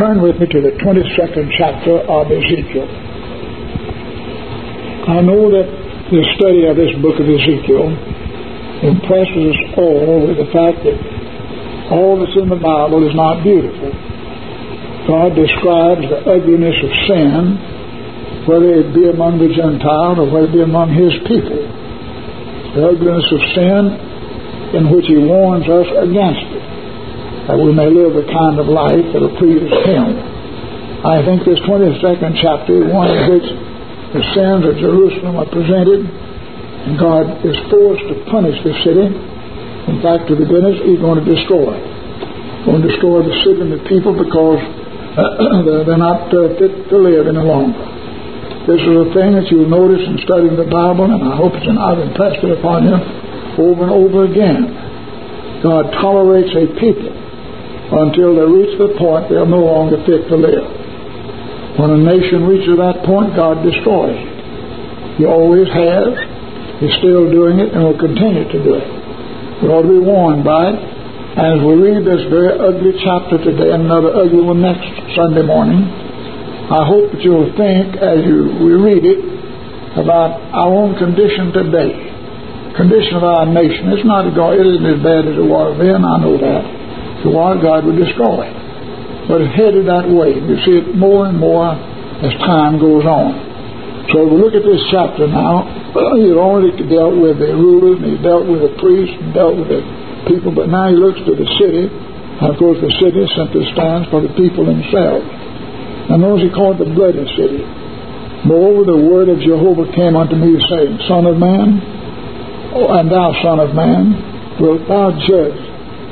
turn with me to the 22nd chapter of Ezekiel. I know that the study of this book of Ezekiel impresses us all with the fact that all that's in the Bible is not beautiful. God describes the ugliness of sin, whether it be among the Gentiles or whether it be among His people. The ugliness of sin in which He warns us against it, that we may live the kind of life that will please Him. I think this 22nd chapter is one in which the sins of Jerusalem are presented, and God is forced to punish the city. In fact, to begin with, He's going to destroy it. He's going to destroy the city and the people because they're not fit to live any longer. This is a thing that you'll notice in studying the Bible, and I hope I've impressed it upon you over and over again. God tolerates a people until they reach the point they're no longer fit to live. When a nation reaches that point, God destroys it. He always has. He's still doing it and will continue to do it. We ought to be warned by it. As we read this very ugly chapter today and another ugly one next Sunday morning, I hope that you'll think as we read it about our own condition today, condition of our nation. It's not it isn't as bad as it was then, I know that. If it was, God would destroy it. But it's headed that way. You see it more and more as time goes on. So if we look at this chapter now, he's already dealt with the rulers, and he's dealt with the priests, and dealt with the people, but now he looks to the city. And of course the city simply stands for the people themselves. And notice he called the bloody city. Moreover, the word of Jehovah came unto me, saying, Son of man, and thou son of man, wilt thou judge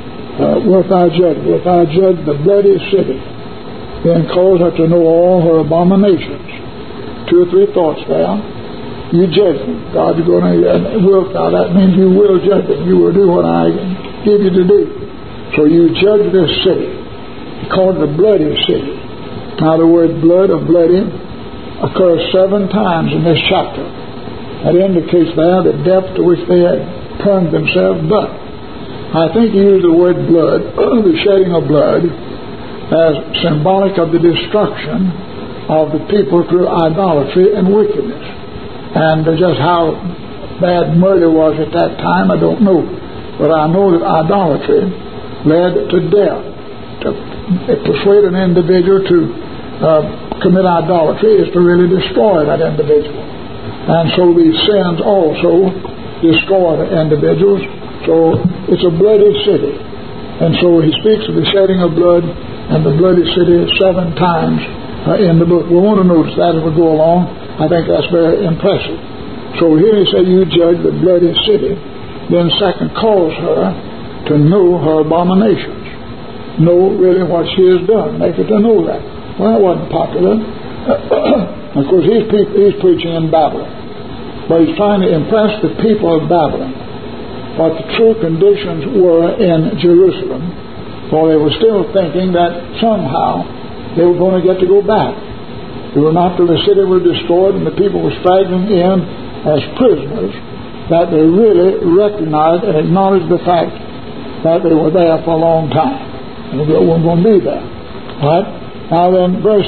the bloody city, then cause her to know all her abominations. 2 or 3 thoughts there. You judge them. God is going to wilt thou. That means you will judge them. You will do what I give you to do. So you judge this city. It's called the bloody city. Now the word blood or bloody occurs 7 times in this chapter. That indicates there the depth to which they had turned themselves. But I think he used the word blood, the shedding of blood, as symbolic of the destruction of the people through idolatry and wickedness. And just how bad murder was at that time, I don't know. But I know that idolatry led to death. To persuade an individual to commit idolatry is to really destroy that individual. And so these sins also destroy the individuals. So it's a bloody city. And so he speaks of the shedding of blood and the bloody city 7 times in the book. We want to notice that as we go along. I think that's very impressive. So here he said, you judge the bloody city. Then second, cause her to know her abominations. Know really what she has done. Make her to know that. Well, that wasn't popular. Of course, he's preaching in Babylon. But he's trying to impress the people of Babylon what the true conditions were in Jerusalem, for they were still thinking that somehow they were going to get to go back. It was not till the city was destroyed and the people were straggling in as prisoners that they really recognized and acknowledged the fact that they were there for a long time. And they weren't going to be there. All right? Now then, verse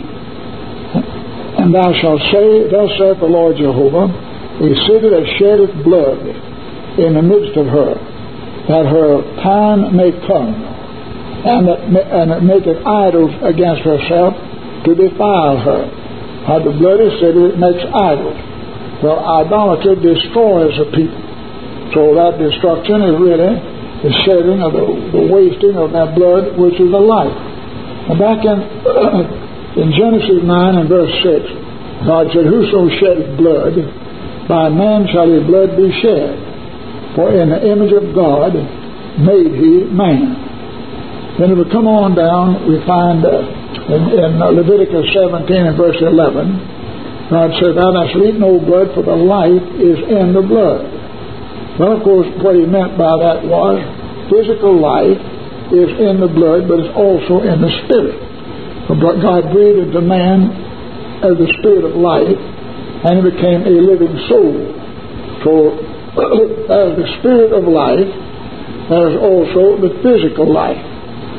3. And thou shalt say, thus saith the Lord Jehovah, a city that sheddeth blood in the midst of her, that her time may come, and it maketh idols against herself to defile her. The bloody city that makes idols. Well, idolatry destroys the people. So that destruction is really the shedding of the wasting of that blood, which is the life. Now back in Genesis 9 and verse 6, God said, whoso sheddeth blood, by man shall his blood be shed. For in the image of God made he man. Then if we come on down, we find in Leviticus 17 and verse 11, God says, thou shalt eat no blood, for the life is in the blood. Well, of course, what he meant by that was physical life is in the blood, but it's also in the spirit. But God breathed into man as the spirit of life, and he became a living soul. So as the spirit of life, there's also the physical life.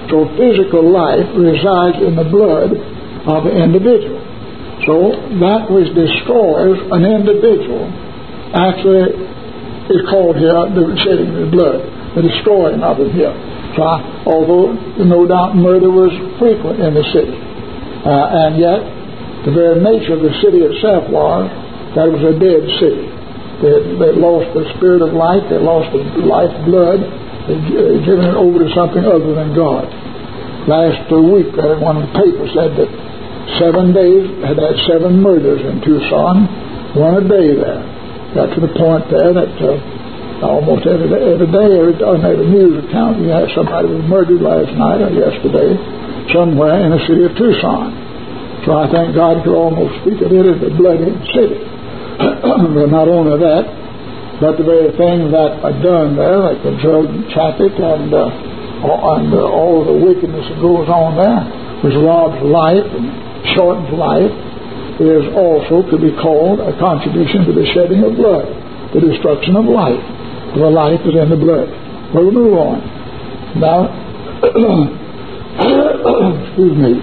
So physical life resides in the blood of the individual. So that which destroys an individual actually is called here the shedding of the blood, the destroying of it here. So, although no doubt murder was frequent in the city, and yet the very nature of the city itself was that it was a dead city. They lost the spirit of life, they lost the life blood, they'd given it over to something other than God. Last week, one of the papers said that 7 days had 7 murders in Tucson, one a day there. Got to the point there that almost every news account, you had somebody was murdered last night or yesterday somewhere in the city of Tucson. So I think God could almost speak of it as a bloody city. But not only that, but the very things that are done there, like the drug traffic and all the wickedness that goes on there, which robs life and shortens life, is also to be called a contribution to the shedding of blood, the destruction of life. The life is in the blood. We'll move on. Now, excuse me.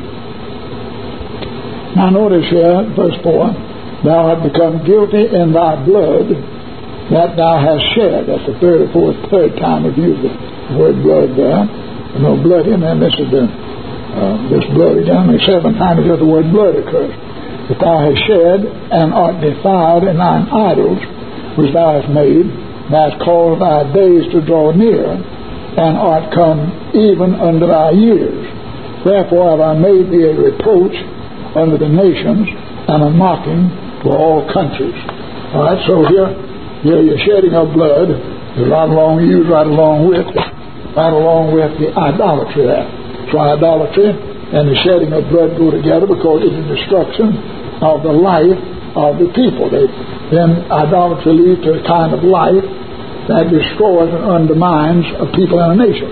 Now notice here, verse 4, thou art become guilty in thy blood that thou hast shed. That's the third time we've used the word blood there. No blood in there. This is this blood again. The 7th time the word blood occurs. That thou hast shed and art defiled in thine idols which thou hast made, thou hast caused thy days to draw near, and art come even unto thy years. Therefore have I made thee a reproach unto the nations, and a mocking to all countries. All right, so here you're shedding of blood is right along with the idolatry there. So idolatry and the shedding of blood go together because it's the destruction of the life of the people. Then idolatry leads to a kind of life that destroys and undermines a people and a nation.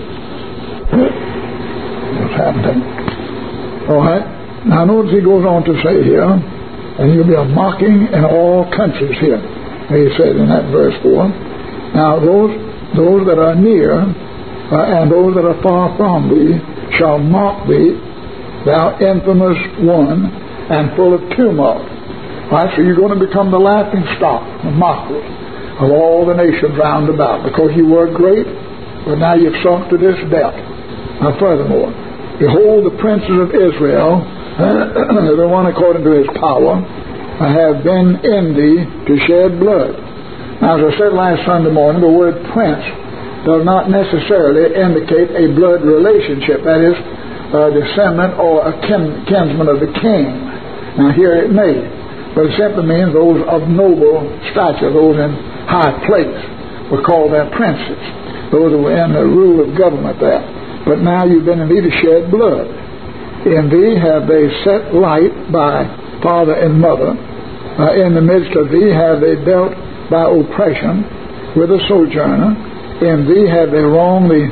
What's happening? All right. Now notice he goes on to say here, and you'll be a mocking in all countries here. He said in that verse 4. Now those that are near and those that are far from thee shall mock thee, thou infamous one, and full of tumult. Right, so you're going to become the laughing stock, the mockery of all the nations round about, because you were great, but now you've sunk to this depth. Now furthermore, behold, the princes of Israel, the one according to his power, have been in thee to shed blood. Now, as I said last Sunday morning, the word prince does not necessarily indicate a blood relationship, that is, a descendant or a kinsman of the king. Now, here it may, but it simply means those of noble stature, those in high place, were called their princes. Those who were in the rule of government there. But now you've been in thee to shed blood. In thee have they set light by father and mother. In the midst of thee have they dealt by oppression with a sojourner. In thee have they wronged the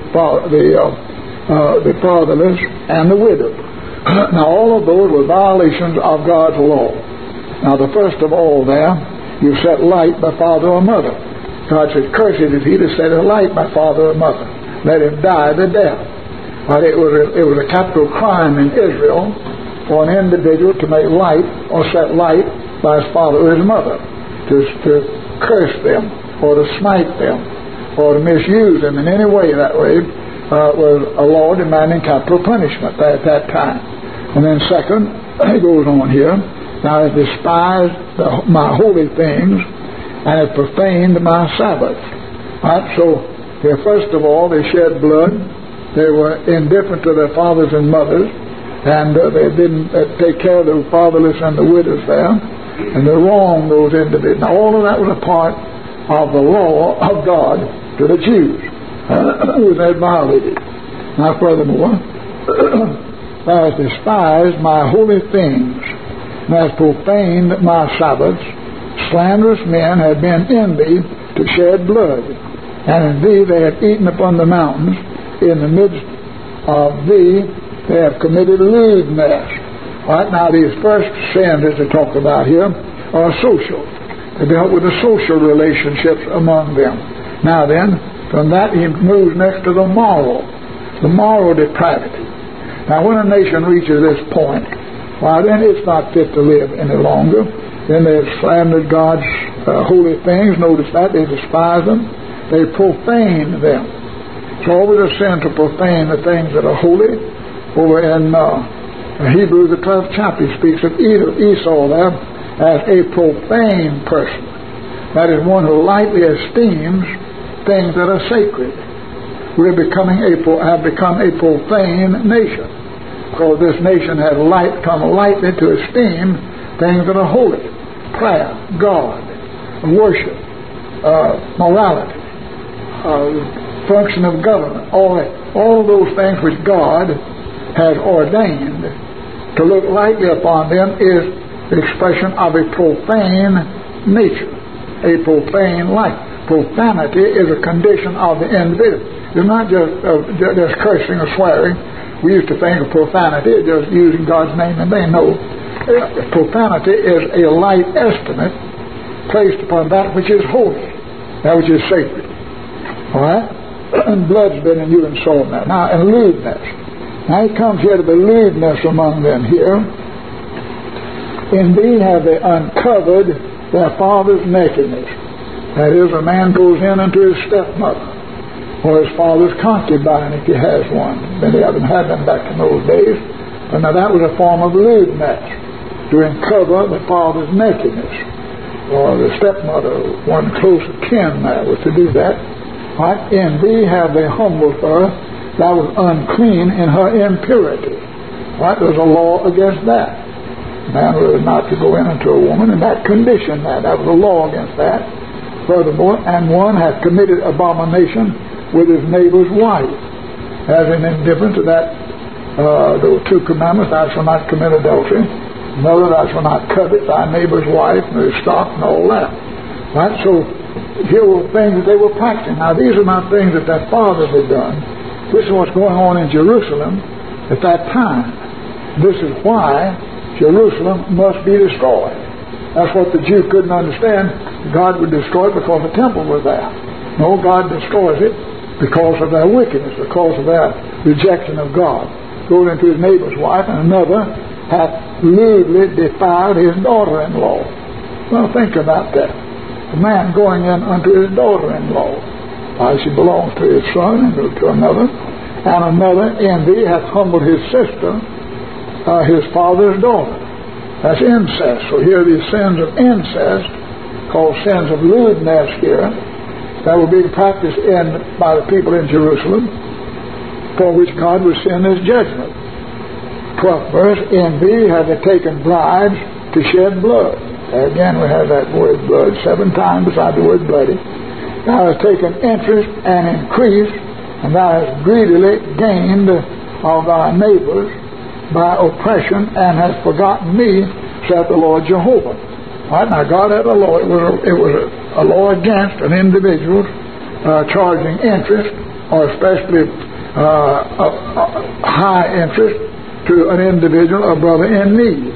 fatherless and the widow. Now all of those were violations of God's law. Now the first of all there, you set light by father or mother. God said, cursed is he that setteth light by father or mother. Let him die the death. But it was a capital crime in Israel for an individual to make light or set light by his father or his mother, to curse them or to smite them or to misuse them in any way. That way was a law demanding capital punishment at that time. And then second, he goes on here, now it despised my holy things and it profaned my Sabbath. Right? So here, first of all, they shed blood. They were indifferent to their fathers and mothers, and they didn't take care of the fatherless and the widows there, and they wronged those individuals. Now, all of that was a part of the law of God to the Jews, who had violated. Now, furthermore, thou hast despised my holy things, and hast profaned my Sabbaths. Slanderous men have been in thee to shed blood, and in thee they have eaten upon the mountains. In the midst of thee they have committed lewdness. Right now, these first sins that they talk about here are social. They dealt with the social relationships among them. Now then, from that he moves next to the moral depravity. Now, when a nation reaches this point, why, then it's not fit to live any longer. Then they've slandered God's holy things. Notice that. They despise them. They profane them. It's always a sin to profane the things that are holy. Over in Hebrews, the 12th chapter, he speaks of Esau there as a profane person. That is one who lightly esteems things that are sacred. We have become a profane nation, because this nation has come lightly to esteem things that are holy: prayer, God, worship, morality, function of government. All of those things which God has ordained to look lightly upon them is the expression of a profane nature, a profane life. Profanity is a condition of the individual. It's not just cursing or swearing. We used to think of profanity as just using God's name in vain. No. Profanity is a light estimate placed upon that which is holy, that which is sacred. All right? And blood's been in you and soul now. Now, and lewdness. Now he comes here to the lewdness among them here. In thee have they uncovered their father's nakedness. That is, a man goes in unto his stepmother, or his father's concubine if he has one. Many of them had them back in those days. But now that was a form of lewdness, to uncover the father's nakedness. Or the stepmother, one close kin there, was to do that. Right? In thee have they humbled her that was unclean in her impurity. Right? There's a law against that. Man was not to go in into a woman in that condition. That was a law against that. Furthermore, and one hath committed abomination with his neighbor's wife, as in indifference to that, those two commandments: thou shalt not commit adultery, another, thou shalt not covet thy neighbor's wife, nor his stock, and all that. Right? So here were things that they were practicing. Now, these are not things that their fathers had done. This is what's going on in Jerusalem at that time. This is why Jerusalem must be destroyed. That's what the Jew couldn't understand. God would destroy it because the temple was there. No, God destroys it because of their wickedness, because of their rejection of God. Goes into his neighbor's wife, and another hath lewdly defiled his daughter-in-law. Well, think about that. A man going in unto his daughter-in-law. She belongs to his son and to another. And another in thee hath humbled his sister, his father's daughter. That's incest. So here are these sins of incest, called sins of lewdness here, that were being practiced by the people in Jerusalem, for which God would send his judgment. 12th verse, in thee have they taken bribes to shed blood. Again, we have that word blood 7 times beside the word bloody. Thou hast taken interest and increased, and thou hast greedily gained of thy neighbors by oppression, and hast forgotten me, saith the Lord Jehovah. All right, now God had a law. It was a law against an individual charging interest, or especially high interest, to an individual, a brother in need.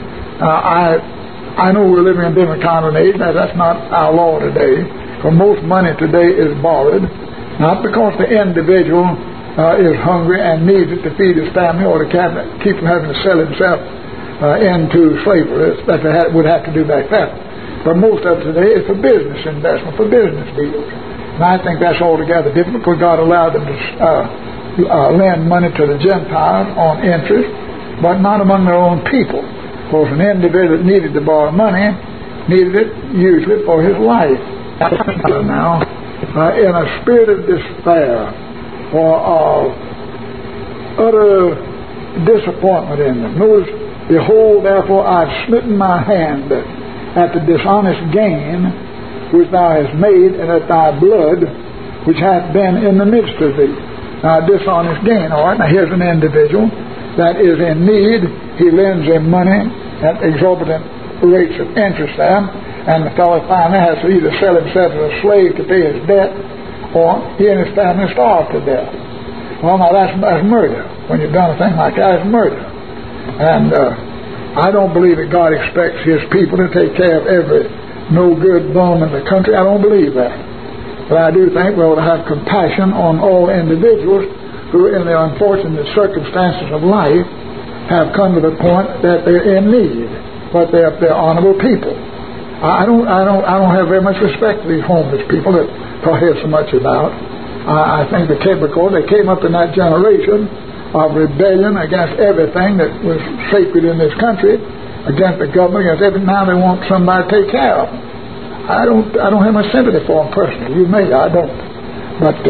I know we're living in a different kind of age. Now, that's not our law today. For most money today is borrowed, not because the individual is hungry and needs it to feed his family, or to keep from having to sell himself into slavery, that they would have to do back then. But most of it today is for business investment, for business deals. And I think that's altogether different, because God allowed them to lend money to the Gentiles on interest, but not among their own people. Because an individual that needed to borrow money needed it usually for his life. Now, in a spirit of despair or of utter disappointment in them. Notice, behold, therefore I have smitten my hand at the dishonest gain which thou hast made, and at thy blood which hath been in the midst of thee. Now, dishonest gain. All right, now here's an individual that is in need. He lends him money at exorbitant rates of interest there, and the fellow finally has to either sell himself as a slave to pay his debt, or he and his family starve to death. Well, now that's murder. When you've done a thing like that, it's murder. And I don't believe that God expects his people to take care of every no good bum in the country. I don't believe that. But I do think we ought to have compassion on all individuals who in their unfortunate circumstances of life have come to the point that they're in need, but they're honorable people. I don't have very much respect for these homeless people that I hear so much about. I think the typical, they came up in that generation of rebellion against everything that was sacred in this country, against the government, against everything. Now they want somebody to take care of them. I don't have much sympathy for them personally. You may, I don't. But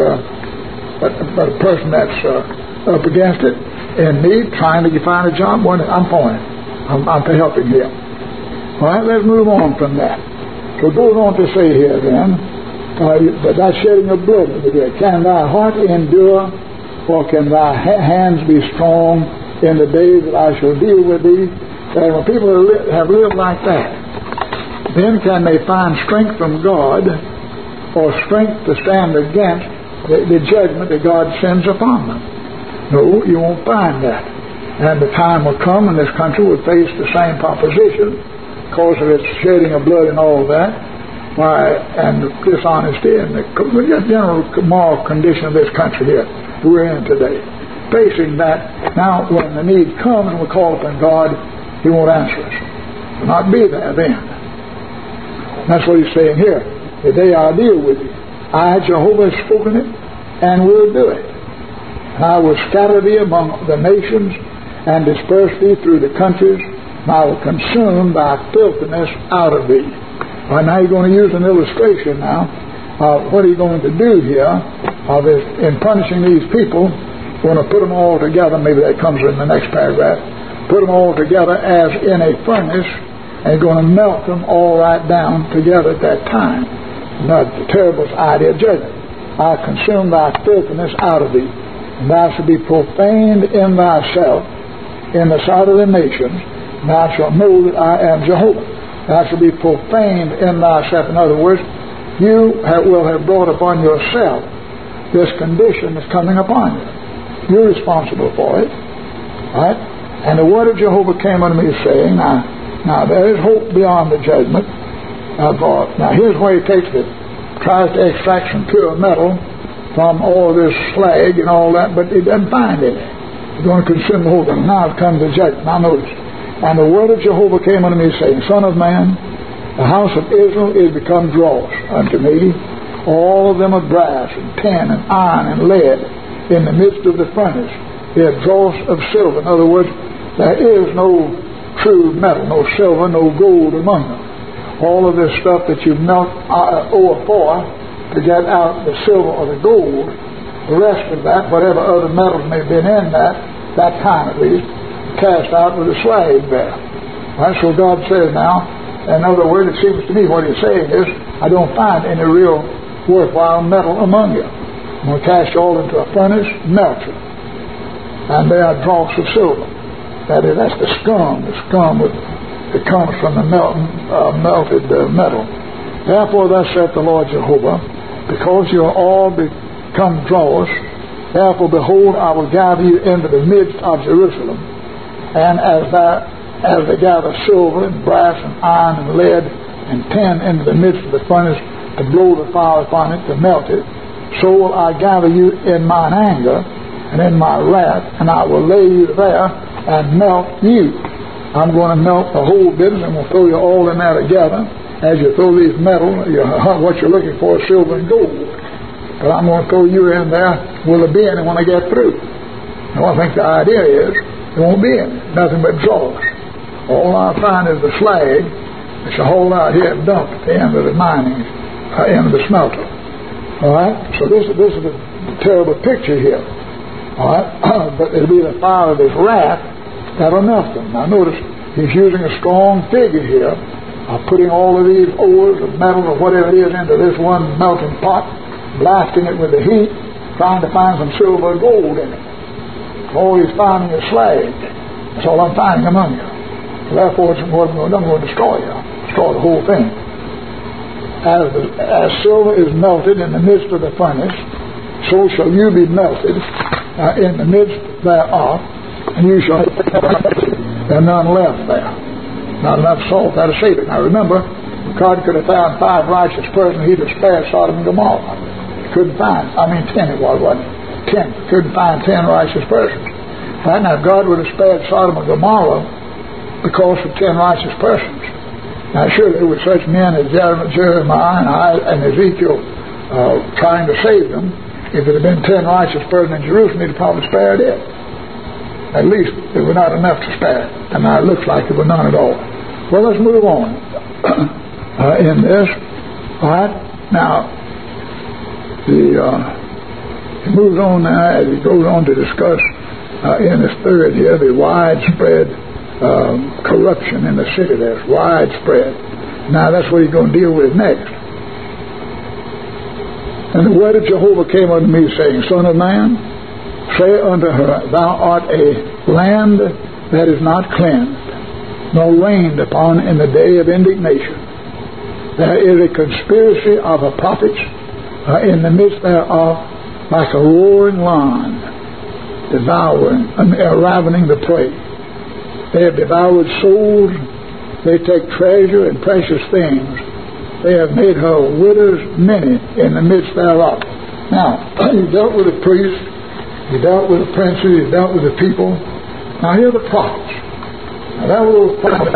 a person that's up against it, in need, trying to find a job, well, I'm for him. I'm for helping him. All right, let's move on from that. So it goes on to say here then, that shedding of blood, can thy heart endure, or can thy hands be strong in the days that I shall deal with thee? And when people have lived like that, then can they find strength from God, or strength to stand against the judgment that God sends upon them? No, you won't find that. And the time will come when this country will face the same proposition because of its shedding of blood and all that, and the dishonesty and the general moral condition of this country here we're in today. Facing that, now when the need comes and we call upon God, He won't answer us. He'll not be there then. That's what He's saying here. The day I deal with you, I, Jehovah, have spoken it and will do it. And I will scatter thee among the nations and disperse thee through the countries, and I will consume thy filthiness out of thee. Right now you're going to use an illustration now of what He's going to do here in punishing these people. We're going to put them all together. Maybe that comes in the next paragraph. Put them all together as in a furnace, and you're going to melt them all right down together at that time. That's the terrible idea of judgment. I consume thy filthiness out of thee, and thou shalt be profaned in thyself in the sight of the nations, and thou shalt know that I am Jehovah. Thou shalt be profaned in thyself. In other words, you will have brought upon yourself this condition that's coming upon you. You're responsible for it. Right? And the word of Jehovah came unto me saying, now there is hope beyond the judgment. Now here's where He takes it. Tries to extract some pure metal from all this slag and all that, but He doesn't find any. He's going to consume the whole thing. Now it comes the judgment. Now notice. And the word of Jehovah came unto me saying, Son of man, the house of Israel is become dross unto me, all of them of brass and tin and iron and lead in the midst of the furnace. They are dross of silver. In other words, there is no true metal, no silver, no gold among them. All of this stuff that you melt ore for to get out the silver or the gold, the rest of that, whatever other metals may have been in that time at least, cast out with a slag there. That's what God says now. In other words, it seems to me what He's saying is, I don't find any real worthwhile metal among you. I'm going to cast you all into a furnace, melt you. And they are dross of silver. That's the scum that comes from the melted metal. Therefore, thus saith the Lord Jehovah, because you are all become dross, therefore, behold, I will gather you into the midst of Jerusalem, and as they gather silver and brass and iron and lead and tin into the midst of the furnace to blow the fire upon it, to melt it, so will I gather you in mine anger and in my wrath, and I will lay you there and melt you. I'm going to melt the whole business. I'm going to throw you all in there together. As you throw these metal, what you're looking for is silver and gold. But I'm going to throw you in there with a bin when I get through. And I think the idea is, there won't be any. Nothing but dross. All I find is the slag that you hold out here and dump at the end of the mining, end of the smelter. All right? So this is a terrible picture here. All right? But it'll be the fire of His wrath that'll melt them. Now notice, He's using a strong figure here of putting all of these ores of metal or whatever it is into this one melting pot, blasting it with the heat, trying to find some silver or gold in it. All He's finding is slag. That's all I'm finding among you. Therefore, I'm going to destroy you. Destroy the whole thing. As silver is melted in the midst of the furnace, so shall you be melted in the midst thereof, and you shall have none left there. Not enough salt there to save it. Now remember, God could have found 5 righteous persons, He'd have spared Sodom and Gomorrah. He couldn't find, 10 it was, wasn't it? couldn't find 10 righteous persons. Right now, God would have spared Sodom and Gomorrah because of 10 righteous persons. Now, surely with such men as Jeremiah and Ezekiel trying to save them, if it had been 10 righteous persons in Jerusalem, he'd probably spared it. At least there were not enough to spare. And now it looks like there were none at all. Well, let's move on in this. All right. Now, he moves on now as he goes on to discuss in his third here the widespread corruption in the city. There's widespread. Now that's what he's going to deal with next. And the word of Jehovah came unto me, saying, Son of man, say unto her, Thou art a land that is not cleansed, nor rained upon in the day of indignation. There is a conspiracy of the prophets in the midst thereof, like a roaring lion, devouring and ravening the prey. They have devoured souls. They take treasure and precious things. They have made her widows many in the midst thereof. Now, he dealt with the priests, he dealt with the princes, he dealt with the people. Now, here are the prophets. Now, that little prophet,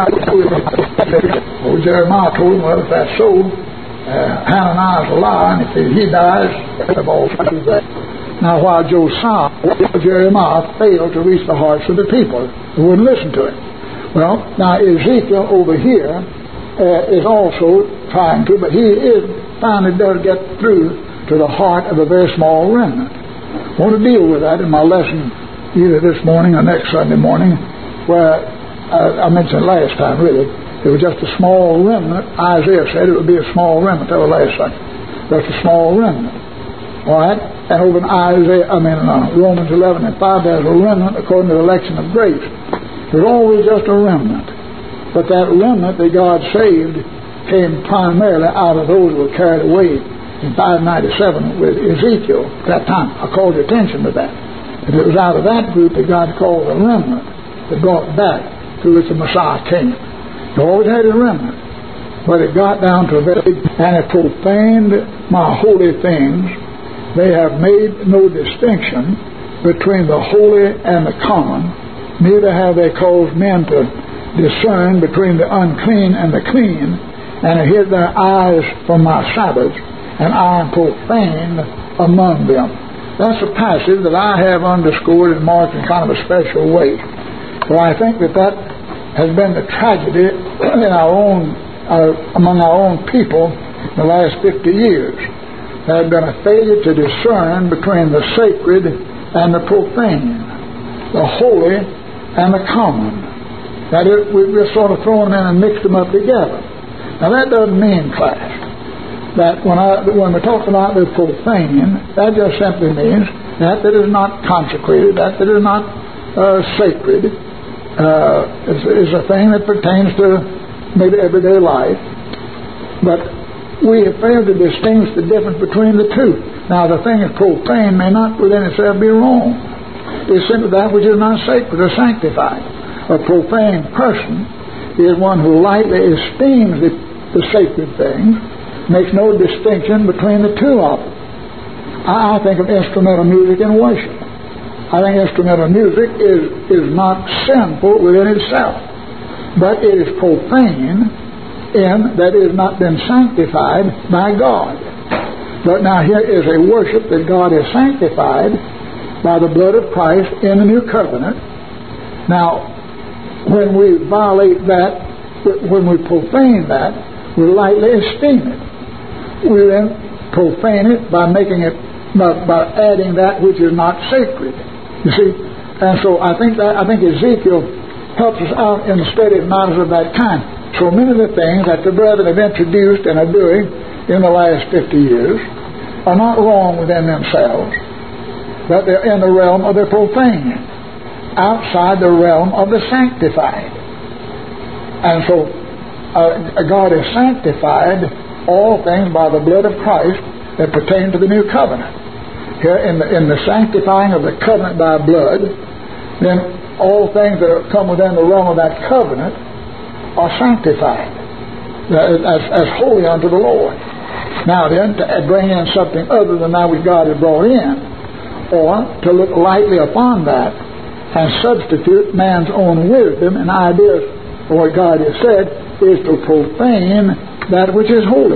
Jeremiah told him, well, if that's so, Hananiah is a liar, and if he dies, they've all do that. Now, while Jeremiah failed to reach the hearts of the people, who wouldn't listen to him. Well, now Ezekiel over here is also trying to, but he finally does get through to the heart of a very small remnant. I want to deal with that in my lesson either this morning or next Sunday morning, where I mentioned last time, really. It was just a small remnant. Isaiah said it would be a small remnant. That was last Sunday. Just a small remnant. All right? And over in Romans 11 and 5, there's a remnant according to the election of grace. There's always just a remnant. But that remnant that God saved came primarily out of those who were carried away in 597 with Ezekiel at that time. I called your attention to that. And it was out of that group that God called a remnant that brought back to which the Messiah came. He always had a remnant. But it got down to a very big, and it profaned my holy things. They have made no distinction between the holy and the common, neither have they caused men to discern between the unclean and the clean, and have hid their eyes from my Sabbaths, and I am profaned among them. That's a passage that I have underscored and marked in kind of a special way. But I think that has been the tragedy in among our own people in the last 50 years. There has been a failure to discern between the sacred and the profane, the holy and the common. That we're sort of throwing them in and mixed them up together. Now that doesn't mean, class, that when we talk about the profane, that just simply means that is not consecrated, that is not sacred, is a thing that pertains to maybe everyday life. But we have failed to distinguish the difference between the two. Now, the thing is profane may not within itself be wrong. It's simply that which is not sacred or sanctified. A profane person is one who lightly esteems the sacred things, makes no distinction between the two of them. I think of instrumental music and worship. I think instrumental music is not sinful within itself, but it is profane in that it has not been sanctified by God. But now here is a worship that God has sanctified by the blood of Christ in the new covenant. Now, when we violate that, when we profane that, we lightly esteem it. We then profane it by making it, by adding that which is not sacred. You see, and so I think Ezekiel helps us out in the study of matters of that kind. So many of the things that the brethren have introduced and are doing in the last 50 years are not wrong within themselves, but they're in the realm of the profane, outside the realm of the sanctified. And so God has sanctified all things by the blood of Christ that pertain to the new covenant. Here in the sanctifying of the covenant by blood, then all things that come within the realm of that covenant are sanctified as holy unto the Lord. Now then, to bring in something other than that which God has brought in, or to look lightly upon that and substitute man's own wisdom and ideas for what God has said is to profane that which is holy.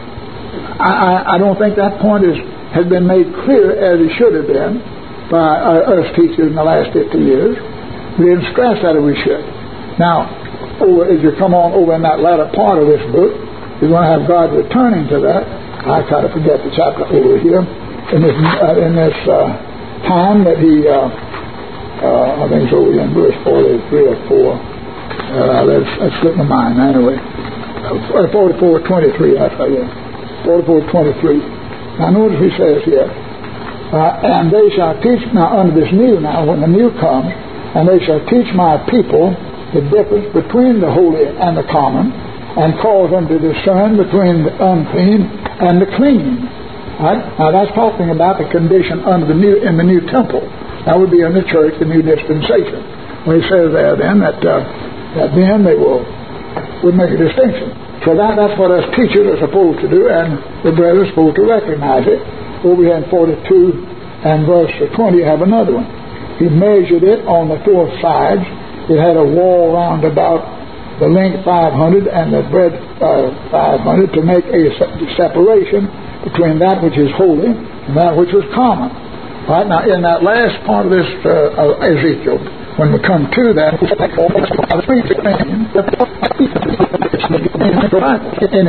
I don't think that point has been made clear as it should have been by us teachers in the last 50 years. We didn't stress that we should. Now, as you come on over in that latter part of this book, you're going to have God returning to that. I kind of forget the chapter over here. In this time that he, I think it's over in verse 43 or 4. Let's slip my mind anyway. 44:23, that's right, yeah. 44:23. Now notice he says here, and they shall teach, now under this new now, when the new comes, and they shall teach my people the difference between the holy and the common, and cause them to discern between the unclean and the clean. Right? Now that's talking about the condition under in the new temple. That would be in the church, the new dispensation. Well, he says there then that then they would make a distinction. So that's what us teachers are supposed to do, and the brethren are supposed to recognize it. Over here in 42 and verse 20, you have another one. He measured it on the 4 sides. It had a wall round about the length 500 and the breadth 500 to make a separation between that which is holy and that which was common. Right now, in that last part of this Ezekiel, when we come to that, in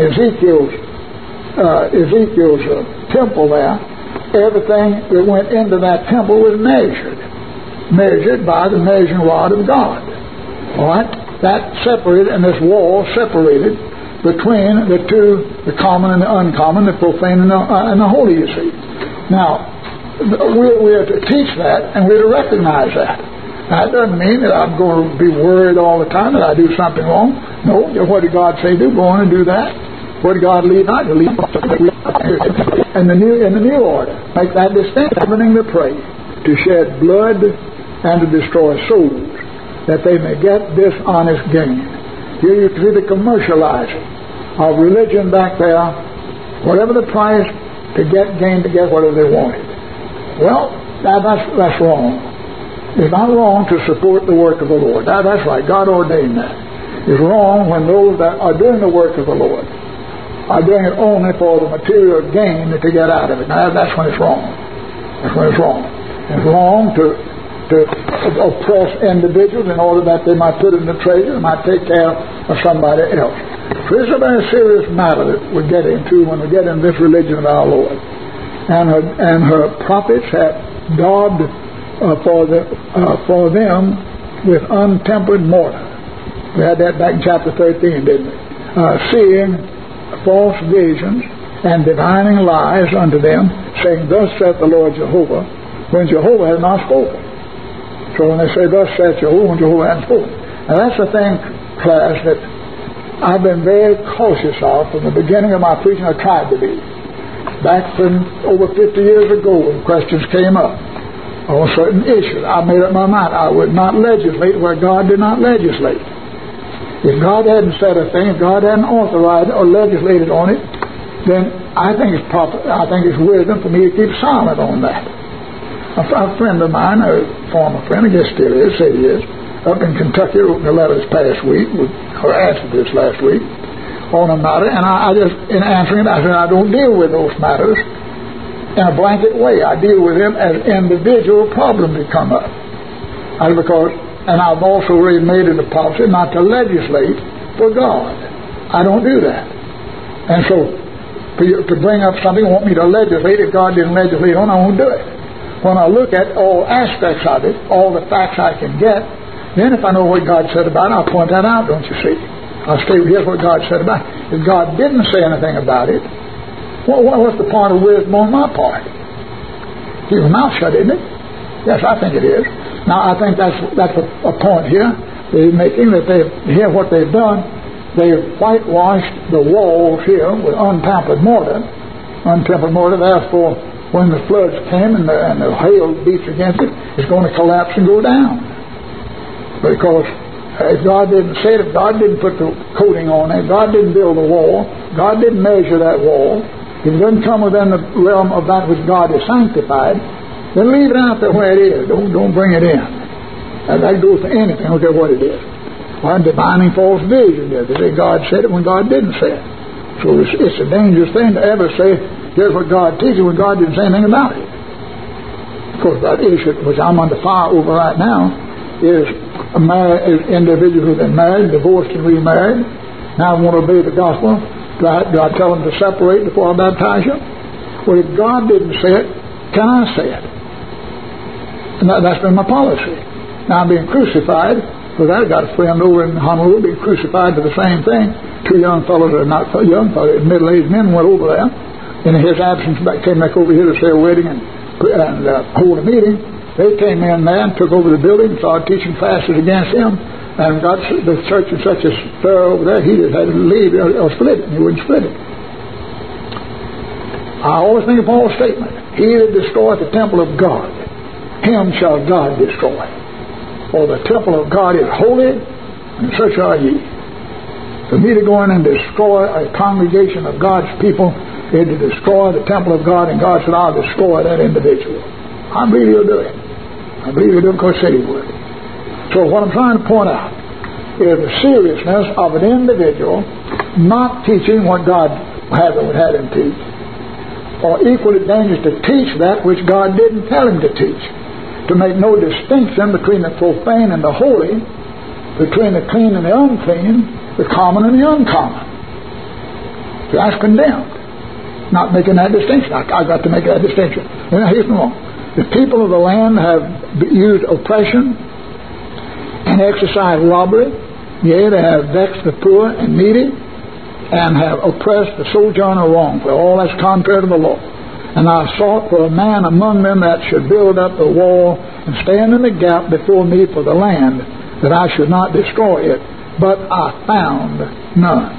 Ezekiel's temple there, everything that went into that temple was measured by the measuring rod of God. All right, that separated, and this wall separated between the two, the common and the uncommon, the profane and the holy. You see, now we are to teach that, and we're to recognize that. Now, it doesn't mean that I'm going to be worried all the time that I do something wrong. No, what did God say do? Go on and do that. What did God lead not to lead? And in the new order, make that distinction, opening to pray, to shed blood and to destroy souls, that they may get dishonest gain. Here you see the commercializing of religion back there, whatever the price to get gain, to get whatever they wanted. Well, that's wrong. It's not wrong to support the work of the Lord. That's right. God ordained that. It's wrong when those that are doing the work of the Lord are doing it only for the material gain that they get out of it. Now, that's when it's wrong. That's when it's wrong. It's wrong to oppress individuals in order that they might put in the treasure and might take care of somebody else. So this is a very serious matter that we get into when we get in this religion of our Lord. And her prophets have daubed for them with untempered mortar. We had that back in chapter 13, didn't we? Seeing false visions and divining lies unto them, saying, Thus saith the Lord Jehovah, when Jehovah has not spoken. So when they say, Thus saith Jehovah, when Jehovah hasn't spoken. Now that's the thing, class, that I've been very cautious of from the beginning of my preaching. I tried to be. Back from over 50 years ago when questions came up on certain issues, I made up my mind I would not legislate where God did not legislate. If God hadn't said a thing, if God hadn't authorized or legislated on it, then I think it's proper. I think it's wisdom for me to keep silent on that. A friend of mine, a former friend, I guess still is, said he is, up in Kentucky, wrote me a letter this past week, or answered this last week, on a matter, and I just, in answering it, I said I don't deal with those matters in a blanket way. I deal with them as individual problems that come up. And I've also already made it a policy not to legislate for God. I don't do that. And so, to bring up something, want me to legislate, if God didn't legislate on, I won't do it. When I look at all aspects of it, all the facts I can get, then if I know what God said about it, I'll point that out, don't you see? I'll say, here's what God said about it. If God didn't say anything about it, what's the point of wisdom on my part? Keep your mouth shut, isn't it? Yes, I think it is. Now, I think that's a point here they're making, that here what they've done, they've whitewashed the walls here with untempered mortar. Untempered mortar, therefore, when the floods came and the hail beats against it, it's going to collapse and go down. Because if God didn't say it, if God didn't put the coating on it, God didn't build the wall, God didn't measure that wall, if it doesn't come within the realm of that which God has sanctified, then leave it out there where it is. Don't bring it in. And that goes for anything, I don't care what it is. Well, divining false vision. They say God said it when God didn't say it. So it's a dangerous thing to ever say, here's what God teaches when God didn't say anything about it. Of course, that issue, which I'm under fire over right now, is individuals who've been married, divorced, and remarried. Now I want to obey the gospel. Do I tell them to separate before I baptize you? Well, if God didn't say it, can I say it? And that's been my policy. Now I'm being crucified. Because I got a friend over in Honolulu being crucified for the same thing. Two young fellows, or not young fellows, middle-aged men went over there. In his absence, came back over here to say a wedding and hold a meeting. They came in there and took over the building and started teaching classes against him. And got the church in such a stir over there, he just had to leave or split it. And he wouldn't split it. I always think of Paul's statement. He that destroyeth the temple of God, him shall God destroy. For the temple of God is holy, and such are ye. For me to go in and destroy a congregation of God's people is to destroy the temple of God, and God said, I'll destroy that individual. I believe he'll do it. I believe he'll do it because he said he would. So what I'm trying to point out is the seriousness of an individual not teaching what God would have him teach, or equally dangerous to teach that which God didn't tell him to teach. To make no distinction between the profane and the holy, between the clean and the unclean, the common and the uncommon. So that's condemned. Not making that distinction. I got to make that distinction. And here's wrong. The people of the land have used oppression and exercised robbery. Yea, they have vexed the poor and needy, and have oppressed the sojourner wrongfully. All that's contrary to the law. And I sought for a man among them that should build up the wall and stand in the gap before me for the land, that I should not destroy it. But I found none.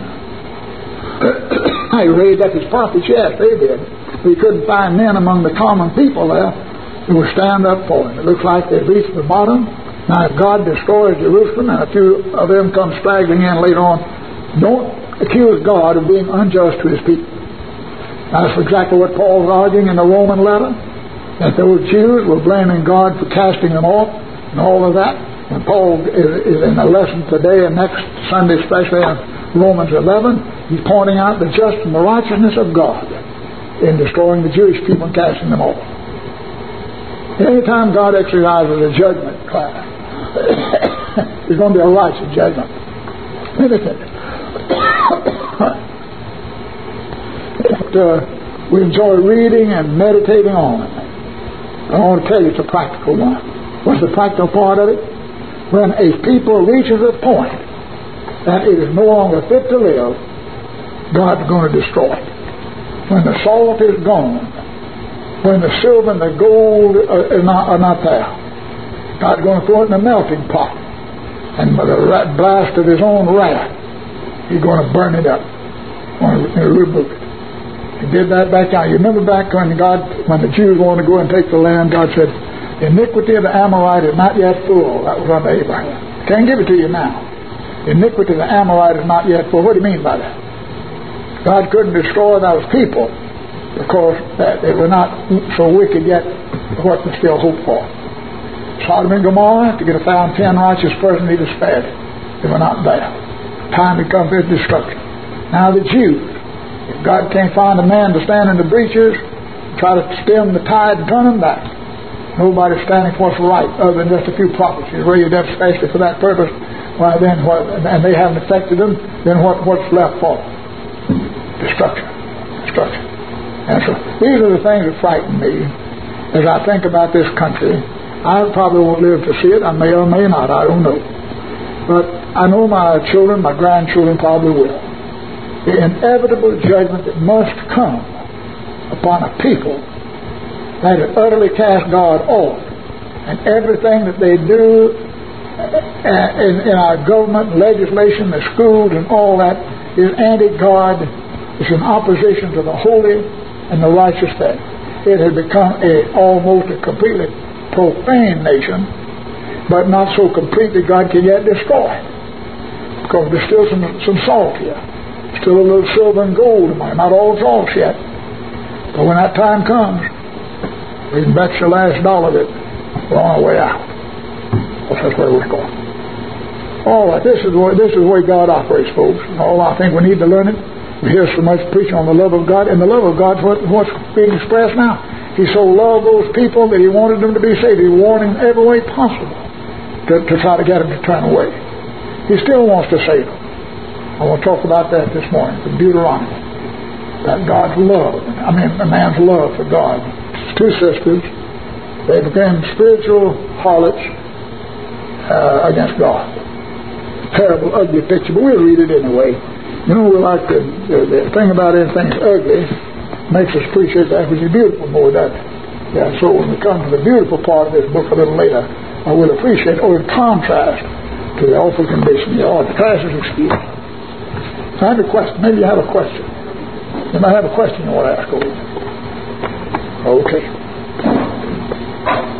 He raised up his prophets, yes, they did. But he couldn't find men among the common people there who would stand up for him. It looks like they've reached the bottom. Now, if God destroys Jerusalem and a few of them come straggling in later on, don't accuse God of being unjust to his people. That's exactly what Paul was arguing in the Roman letter, that those Jews were blaming God for casting them off and all of that. And Paul is in a lesson today and next Sunday, especially in Romans 11, he's pointing out the just and the righteousness of God in destroying the Jewish people and casting them off. Anytime God exercises a judgment class, there's going to be a righteous judgment. We enjoy reading and meditating on it. I want to tell you it's a practical one. What's the practical part of it? When a people reaches a point that it is no longer fit to live, God's going to destroy it. When the salt is gone, when the silver and the gold are not there, God's going to throw it in a melting pot, and by the blast of his own wrath, he's going to burn it up, remove it. He did that back down. You remember back when the Jews wanted to go and take the land, God said, the iniquity of the Amorite is not yet full. That was under Abraham. Can't give it to you now. The iniquity of the Amorite is not yet full. What do you mean by that? God couldn't destroy those people because they were not so wicked yet what was still hoped for. Sodom and Gomorrah, to get 10 righteous persons, he was spared. They were not there. Time had come for his destruction. Now the Jews, if God can't find a man to stand in the breaches, try to stem the tide and turn them back. Nobody's standing for what's right other than just a few prophets. He's raised up especially for that purpose. Well, then and they haven't affected them, then what's left for them? Destruction. And so these are the things that frighten me as I think about this country. I probably won't live to see it. I may or may not. I don't know. But I know my children, my grandchildren probably will. The inevitable judgment that must come upon a people that have utterly cast God off, and everything that they do in our government, legislation, the schools, and all that is anti-God. It's in opposition to the holy and the righteous thing. It has become almost a completely profane nation, but not so complete that God can yet destroy it, because there's still some salt here. Still a little silver and gold in there. Not all salts yet. But when that time comes, We can bet your last dollar that we're on our way out. That's where we're going. All right, this is the way God operates, folks. I think we need to learn it. We hear so much preaching on the love of God, and the love of God is what's being expressed now. He so loved those people that He wanted them to be saved. He warned them every way possible to try to get them to turn away. He still wants to save them. I want to talk about that this morning from Deuteronomy. That God's love, a man's love for God. Two sisters, they became spiritual harlots against God. Terrible, ugly picture, but we'll read it anyway. You know, we like the thing about anything that's ugly makes us appreciate that which is beautiful more, doesn't it? Yeah, so when we come to the beautiful part of this book a little later, I will appreciate, in contrast to the awful condition, the class is excused. I have a question. Maybe you have a question. You might have a question you want to ask over. Okay.